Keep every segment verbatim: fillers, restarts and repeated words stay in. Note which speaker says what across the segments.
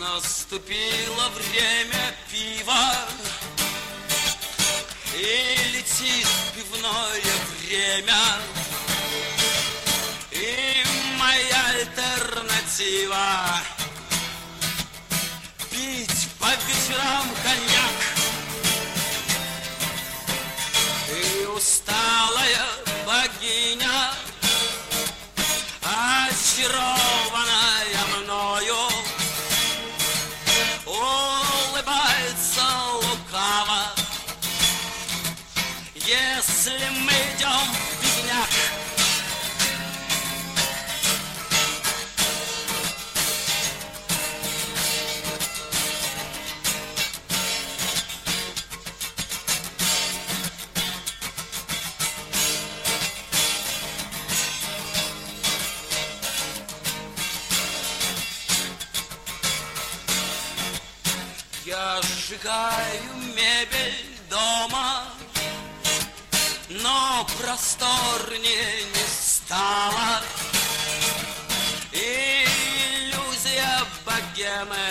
Speaker 1: Наступило время пива, и летит пивное время, и моя альтернатива — пить по вечерам коньяк. И усталая богиня, очарованная мною, улыбается лукаво, если мы идем в бедняк. Я сжигаю мебель дома, но просторнее не стало. Иллюзия богемы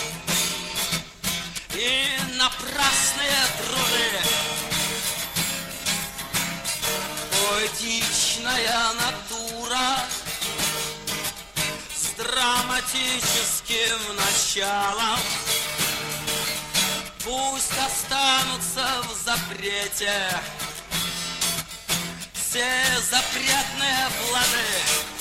Speaker 1: и напрасные труды. Поэтичная натура с драматическим началом пусть останутся в запрете все запретные плоды.